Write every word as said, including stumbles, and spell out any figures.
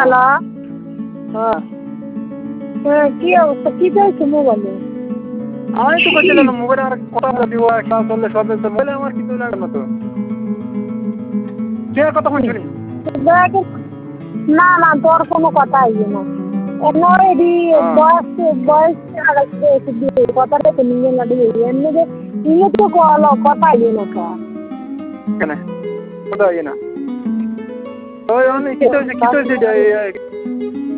hello হ্যাঁ হ্যাঁ কি অবস্থা কি চাইছো মোবাইলে আমি তো বলছিলাম মোবাইলে আমার কথা দিব ক্লাস চললে সবে তো মোবাইলে আমার কিছু লাগে না তো কে কথা শুনি না না তোর কোনো কথা আইবে না এমনি বয়স বয়স কথাটা তো নিয়ে না দিয়ে এমনি যে নিয়ে তো কথা আইবে না তো কেন কথা আইবে না ওই অনেক কিছু কিছু